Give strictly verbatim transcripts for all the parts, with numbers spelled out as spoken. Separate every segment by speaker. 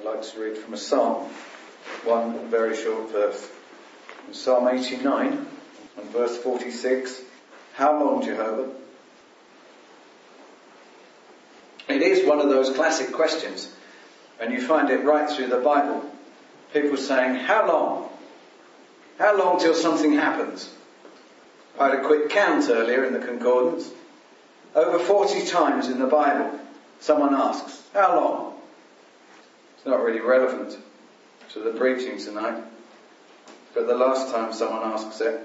Speaker 1: I'd like to read from a psalm, one very short verse. In Psalm eighty-nine, and verse forty-six, how long, Jehovah? It is one of those classic questions, and you find it right through the Bible. People saying, how long? How long till something happens? I had a quick count earlier in the concordance. Over forty times in the Bible, someone asks, how long? It's not really relevant to the preaching tonight, but the last time someone asks it,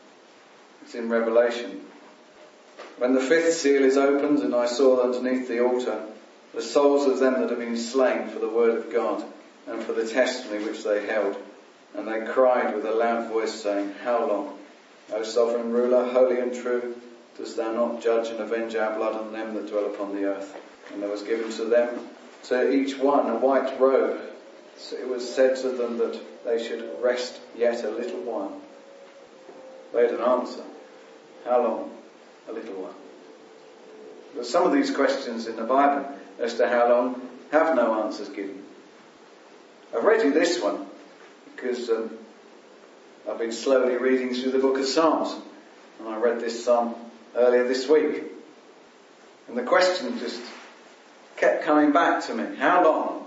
Speaker 1: it's in Revelation. When the fifth seal is opened, and I saw underneath the altar the souls of them that have been slain for the word of God and for the testimony which they held, and they cried with a loud voice, saying, how long, O sovereign ruler, holy and true, dost thou not judge and avenge our blood on them that dwell upon the earth? And there was given to them, to each one, a white robe. So it was said to them that they should rest yet a little while. They had an answer. How long? A little while. But some of these questions in the Bible as to how long have no answers given. I've read you this one because um, I've been slowly reading through the book of Psalms, and I read this psalm earlier this week, and the question just kept coming back to me. How long?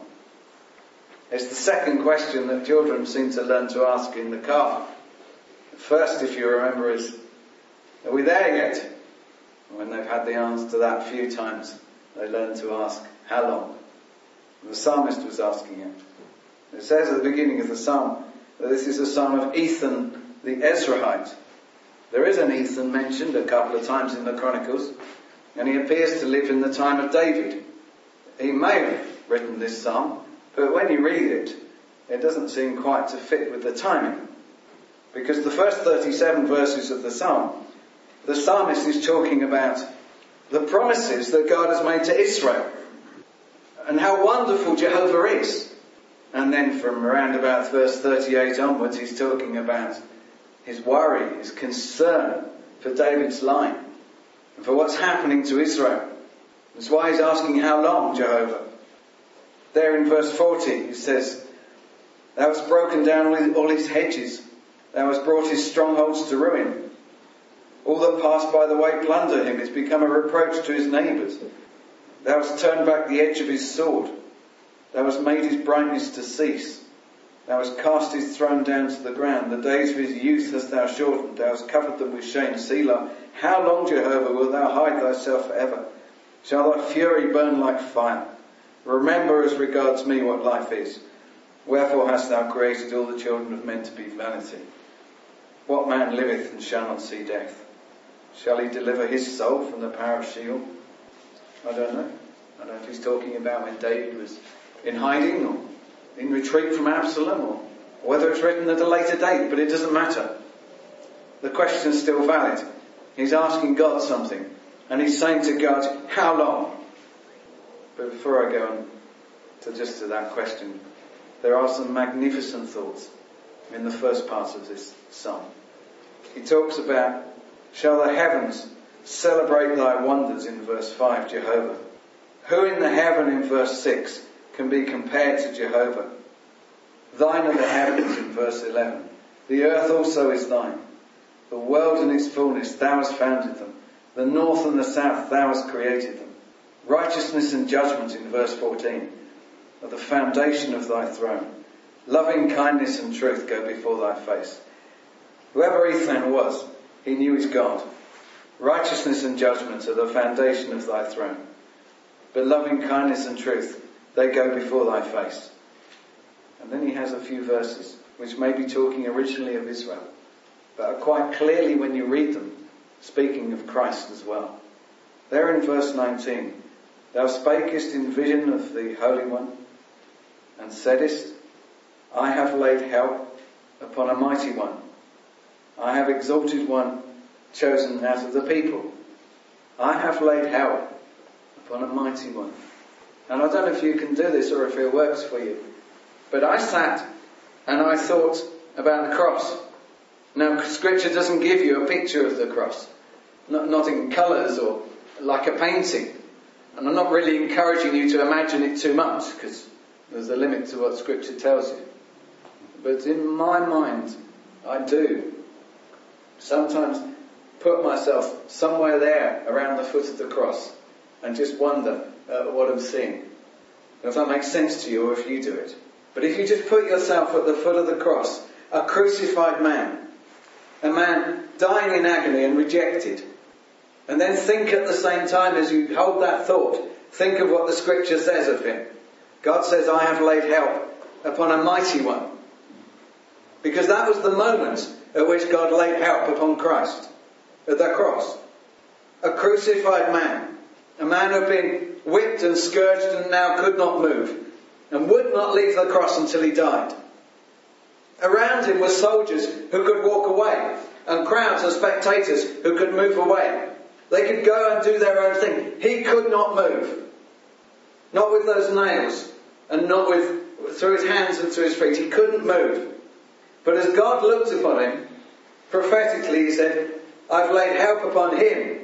Speaker 1: It's the second question that children seem to learn to ask in the car. The first, if you remember, is, are we there yet? And when they've had the answer to that a few times, they learn to ask, how long? And the psalmist was asking it. It says at the beginning of the psalm that this is a psalm of Ethan the Ezrahite. There is an Ethan mentioned a couple of times in the Chronicles, and he appears to live in the time of David. He may have written this psalm, but when you read it, it doesn't seem quite to fit with the timing. Because the first thirty-seven verses of the psalm, the psalmist is talking about the promises that God has made to Israel, and how wonderful Jehovah is. And then from around about verse thirty-eight onwards, he's talking about his worry, his concern for David's line, and for what's happening to Israel. That's why he's asking, how long, Jehovah? There in verse forty, he says, thou hast broken down all his hedges. Thou hast brought his strongholds to ruin. All that pass by the way plunder him. It's become a reproach to his neighbours. Thou hast turned back the edge of his sword. Thou hast made his brightness to cease. Thou hast cast his throne down to the ground. The days of his youth hast thou shortened. Thou hast covered them with shame. Selah. How long, Jehovah, wilt thou hide thyself forever? Shall thy fury burn like fire? Remember as regards me what life is. Wherefore hast thou created all the children of men to be vanity? What man liveth and shall not see death? Shall he deliver his soul from the power of Sheol? I don't know. I don't know if he's talking about when David was in hiding or in retreat from Absalom, or whether it's written at a later date, but it doesn't matter. The question's still valid. He's asking God something, and he's saying to God, how long? But before I go on to just to that question, there are some magnificent thoughts in the first part of this psalm. He talks about, shall the heavens celebrate thy wonders in verse five, Jehovah? Who in the heaven in verse six can be compared to Jehovah? Thine are the heavens in verse eleven. The earth also is thine. The world and its fullness, thou hast founded them. The north and the south, thou hast created them. Righteousness and judgment in verse fourteen are the foundation of thy throne. Loving kindness and truth go before thy face. Whoever Ethan was, he knew his God. Righteousness and judgment are the foundation of thy throne. But loving kindness and truth, they go before thy face. And then he has a few verses which may be talking originally of Israel, but are quite clearly, when you read them, speaking of Christ as well. There in verse nineteen, thou spakest in vision of the Holy One, and saidest, I have laid help upon a mighty one. I have exalted one chosen out of the people. I have laid help upon a mighty one. And I don't know if you can do this or if it works for you, but I sat and I thought about the cross. Now, Scripture doesn't give you a picture of the cross, not, not in colours or like a painting. And I'm not really encouraging you to imagine it too much, because There's a limit to what Scripture tells you. But in my mind, I do sometimes put myself somewhere there around the foot of the cross and just wonder at what I'm seeing. If that makes sense to you or if you do it. But if you just put yourself at the foot of the cross, a crucified man, a man dying in agony and rejected, and then think at the same time as you hold that thought, think of what the Scripture says of him. God says, I have laid help upon a mighty one. Because that was the moment at which God laid help upon Christ, at the cross. A crucified man, a man who had been whipped and scourged and now could not move, and would not leave the cross until he died. Around him were soldiers who could walk away, and crowds of spectators who could move away. They could go and do their own thing. He could not move. Not with those nails, and not with through his hands and through his feet. He couldn't move. But as God looked upon him, prophetically he said, I've laid help upon him.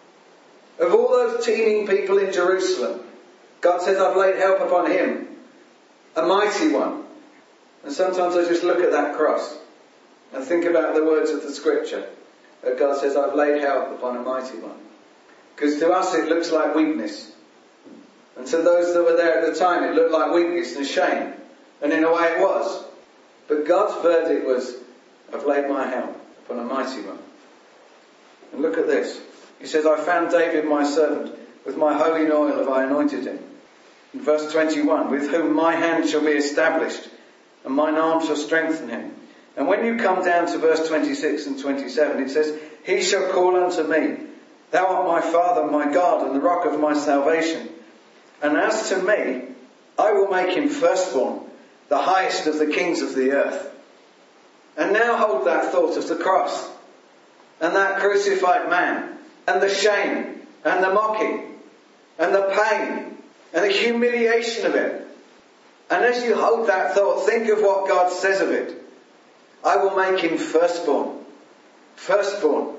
Speaker 1: Of all those teeming people in Jerusalem, God says, I've laid help upon him. A mighty one. And sometimes I just look at that cross and think about the words of the Scripture. That God says, I've laid help upon a mighty one. Because to us it looks like weakness. And to those that were there at the time it looked like weakness and shame. And in a way it was. But God's verdict was, I've laid my help upon a mighty one. And look at this. He says, I found David my servant, with my holy oil have I anointed him. In verse twenty-one, with whom my hand shall be established, and mine arm shall strengthen him. And when you come down to verse twenty-six and twenty-seven, it says, he shall call unto me, thou art my Father, my God, and the rock of my salvation. And as to me, I will make him firstborn, the highest of the kings of the earth. And now hold that thought of the cross, and that crucified man, and the shame, and the mocking, and the pain, and the humiliation of it. And as you hold that thought, think of what God says of it. I will make him firstborn. Firstborn.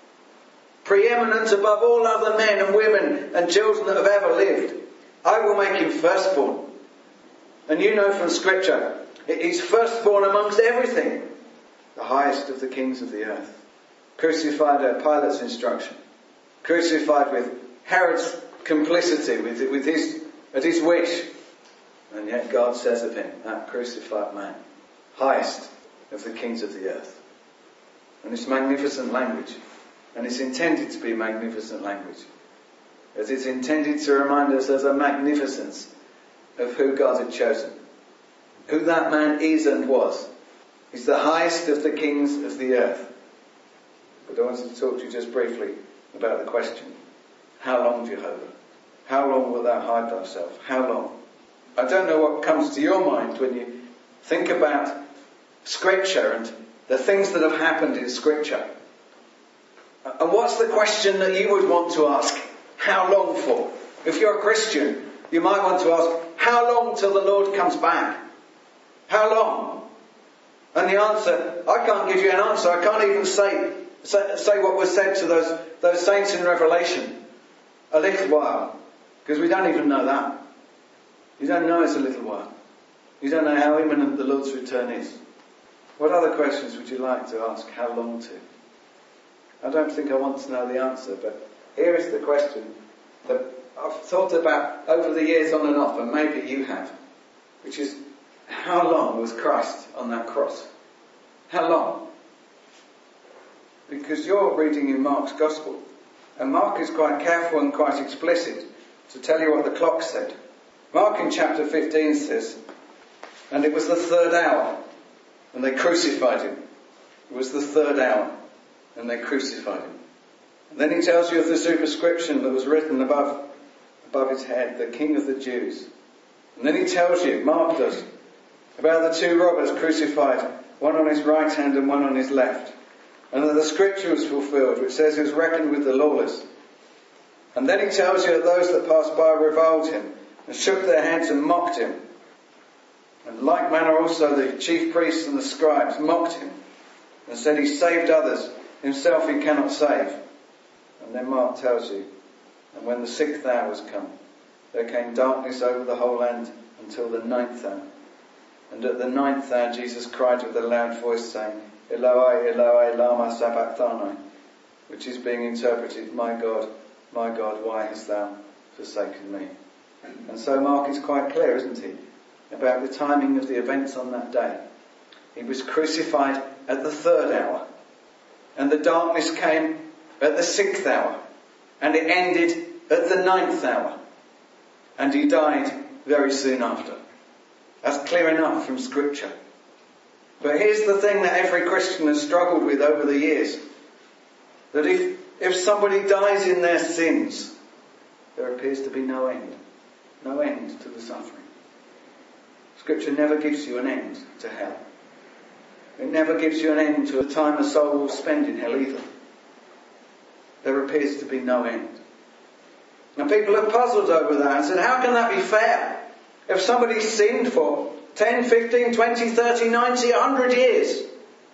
Speaker 1: Preeminent above all other men and women and children that have ever lived. I will make him firstborn. And you know from Scripture, he's firstborn amongst everything. The highest of the kings of the earth. Crucified at Pilate's instruction. Crucified with Herod's complicity, with, with his, at his wish. And yet God says of him, that crucified man, highest of the kings of the earth. And it's magnificent language. And it's intended to be magnificent language. As it's intended to remind us of the magnificence of who God had chosen. Who that man is and was. He's the highest of the kings of the earth. But I wanted to talk to you just briefly about the question. How long, Jehovah? How long wilt thou hide thyself? How long? I don't know what comes to your mind when you think about Scripture and the things that have happened in Scripture. And what's the question that you would want to ask? How long for? If you're a Christian, you might want to ask, how long till the Lord comes back? How long? And the answer, I can't give you an answer. I can't even say say, say what was said to those, those saints in Revelation. A little while. Because we don't even know that. You don't know it's a little while. You don't know how imminent the Lord's return is. What other questions would you like to ask? How long to? I don't think I want to know the answer, but here is the question that I've thought about over the years on and off, and maybe you have, which is, how long was Christ on that cross? How long? Because you're reading in Mark's Gospel, and Mark is quite careful and quite explicit to tell you what the clock said. Mark in chapter fifteen says, and it was the third hour, and they crucified him. It was the third hour, and they crucified him. And then he tells you of the superscription that was written above, above his head, the King of the Jews. And then he tells you, Mark does, about the two robbers crucified, one on his right hand and one on his left. And that the scripture was fulfilled, which says he was reckoned with the lawless. And then he tells you that those that passed by reviled him and shook their heads and mocked him. And in like manner also the chief priests and the scribes mocked him and said he saved others, himself he cannot save. And then Mark tells you, and when the sixth hour was come, there came darkness over the whole land until the ninth hour. And at the ninth hour Jesus cried with a loud voice saying, Eloi, Eloi, lama sabachthani, which is being interpreted, My God, my God, why hast thou forsaken me? And so Mark is quite clear, isn't he, about the timing of the events on that day. He was crucified at the third hour, and the darkness came at the sixth hour, and it ended at the ninth hour, and he died very soon after. That's clear enough from Scripture. But here's the thing that every Christian has struggled with over the years. That if, if somebody dies in their sins, there appears to be no end. No end to the suffering. Scripture never gives you an end to hell. It never gives you an end to the time a soul will spend in hell either. There appears to be no end. And people are puzzled over that and said, how can that be fair? If somebody sinned for ten, fifteen, twenty, thirty, ninety, one hundred years,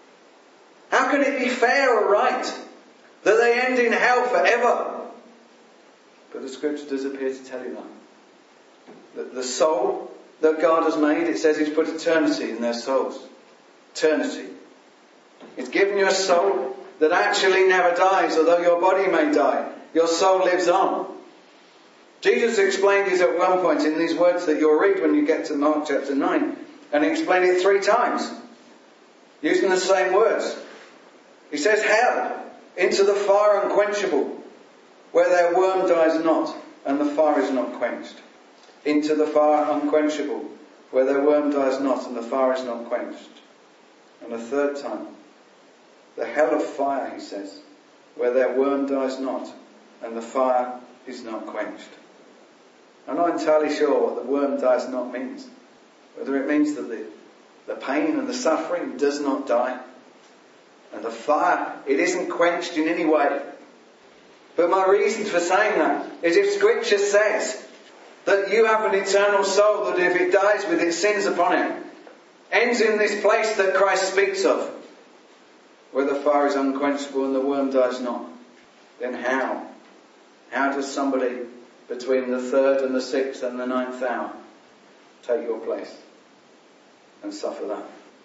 Speaker 1: how can it be fair or right that they end in hell forever? But the Scripture does appear to tell you that. That the soul that God has made, it says He's put eternity in their souls. Eternity. It's given you a soul that actually never dies, although your body may die. Your soul lives on. Jesus explained this at one point in these words that you'll read when you get to Mark chapter nine. And He explained it three times, using the same words. He says, hell, into the fire unquenchable, where their worm dies not, and the fire is not quenched. Into the fire unquenchable, where their worm dies not, and the fire is not quenched. And a third time, the hell of fire, He says, where their worm dies not, and the fire is not quenched. I'm not entirely sure what the worm dies not means. Whether it means that the, the pain and the suffering does not die. And the fire, it isn't quenched in any way. But my reason for saying that is if Scripture says that you have an eternal soul that if it dies with its sins upon it, ends in this place that Christ speaks of, where the fire is unquenchable and the worm dies not, then how? How does somebody between the third and the sixth and the ninth hour take your place and suffer that?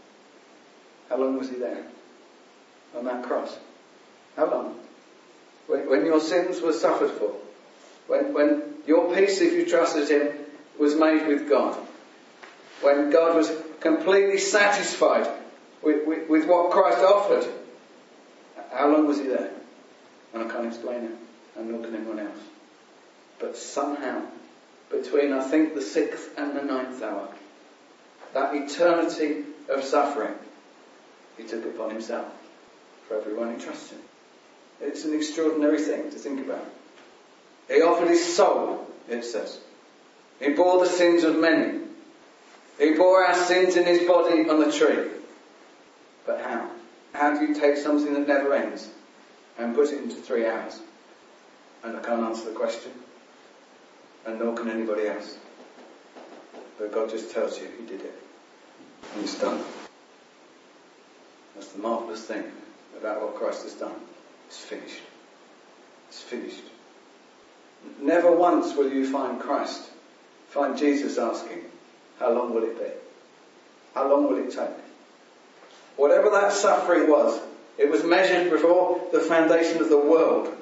Speaker 1: How long was He there on that cross? How long? When, when your sins were suffered for, when, when your peace, if you trusted Him, was made with God, when God was completely satisfied with, with, with what Christ offered, how long was He there? And I can't explain it, and nor can anyone else. But somehow, between I think the sixth and the ninth hour, that eternity of suffering, He took upon Himself for everyone who trusts Him. It's an extraordinary thing to think about. He offered His soul, it says. He bore the sins of many. He bore our sins in His body on the tree. But how? How do you take something that never ends and put it into three hours? And I can't answer the question. And nor can anybody else. But God just tells you He did it. And it's done. That's the marvellous thing about what Christ has done. It's finished. It's finished. Never once will you find Christ, find Jesus asking, how long will it be? How long will it take? Whatever that suffering was, it was measured before the foundation of the world.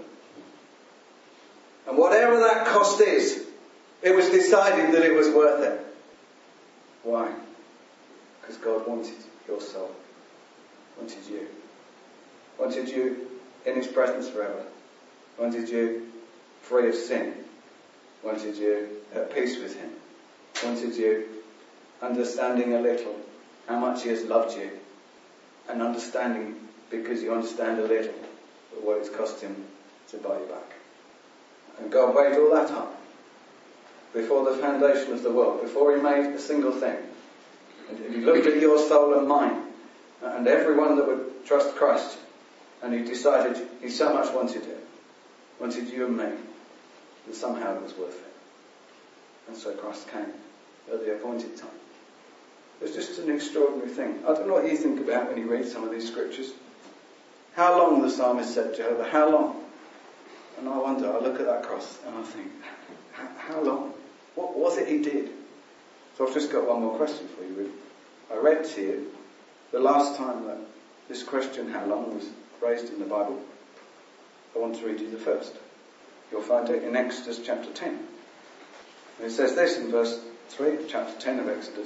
Speaker 1: And whatever that cost is, it was decided that it was worth it. Why? Because God wanted your soul. Wanted you. Wanted you in His presence forever. Wanted you free of sin. Wanted you at peace with Him. Wanted you understanding a little how much He has loved you. And understanding, because you understand a little, of what it's cost Him to buy you back. And God weighed all that up before the foundation of the world, before He made a single thing. And He looked at your soul and mine, and everyone that would trust Christ, and He decided He so much wanted it, wanted you and me, that somehow it was worth it. And so Christ came at the appointed time. It's just an extraordinary thing. I don't know what you think about when you read some of these scriptures. How long, the psalmist said, Jehovah, how long? And I wonder, I look at that cross and I think, how long? What was it He did? So I've just got one more question for you, Ruth. I read to you the last time that this question, how long, was raised in the Bible. I want to read you the first. You'll find it in Exodus chapter ten. And it says this in verse three of chapter ten of Exodus.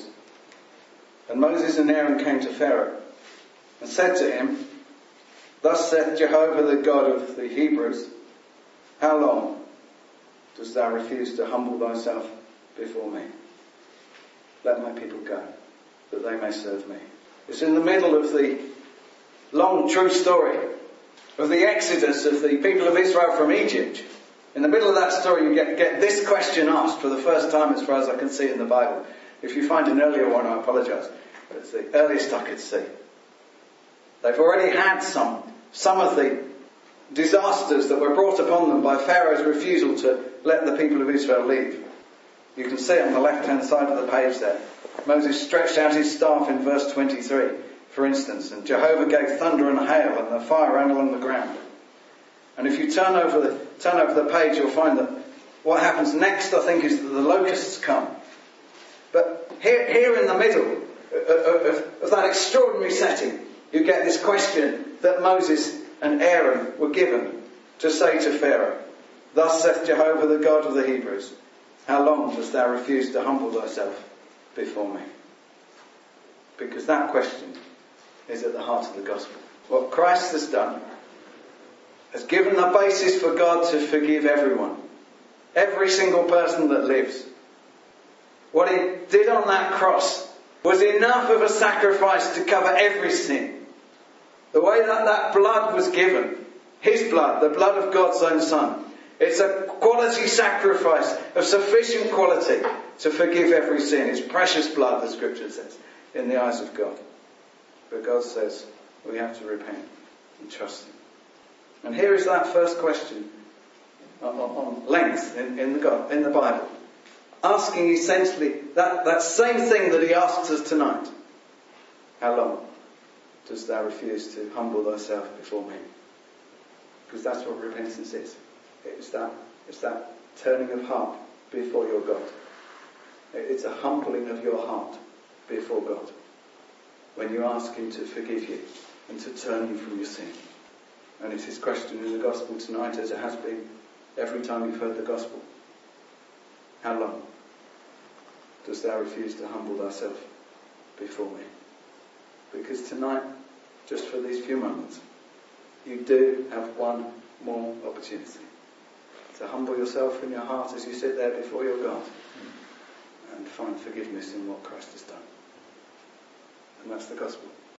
Speaker 1: And Moses and Aaron came to Pharaoh and said to him, Thus saith Jehovah the God of the Hebrews, How long dost thou refuse to humble thyself before me? Let my people go, that they may serve me. It's in the middle of the long true story of the exodus of the people of Israel from Egypt. In the middle of that story you get, get this question asked for the first time as far as I can see in the Bible. If you find an earlier one, I apologise. But it's the earliest I could see. They've already had some, some of the disasters that were brought upon them by Pharaoh's refusal to let the people of Israel leave. You can see it on the left-hand side of the page there. Moses stretched out his staff in verse twenty-three, for instance, and Jehovah gave thunder and hail, and the fire ran along the ground. And if you turn over the turn over the page, you'll find that what happens next, I think, is that the locusts come. But here, here in the middle of, of, of that extraordinary setting, you get this question that Moses and Aaron were given to say to Pharaoh, Thus saith Jehovah the God of the Hebrews, How long dost thou refuse to humble thyself before me? Because that question is at the heart of the gospel. What Christ has done has given the basis for God to forgive everyone. Every single person that lives. What he did on that cross was enough of a sacrifice to cover every sin. The way that that blood was given, his blood, the blood of God's own Son, it's a quality sacrifice of sufficient quality to forgive every sin. It's precious blood, the scripture says, in the eyes of God. But God says we have to repent and trust him. And here is that first question on, on length in, in, the God, in the Bible. Asking essentially that, that same thing that he asks us tonight. How long dost thou refuse to humble thyself before me? Because that's what repentance is. It's that, it's that turning of heart before your God. It's a humbling of your heart before God. When you ask him to forgive you and to turn you from your sin. And it's his question in the gospel tonight, as it has been every time you've heard the gospel. How long dost thou refuse to humble thyself before me? Because tonight, just for these few moments, you do have one more opportunity to humble yourself in your heart as you sit there before your God and find forgiveness in what Christ has done. And that's the gospel.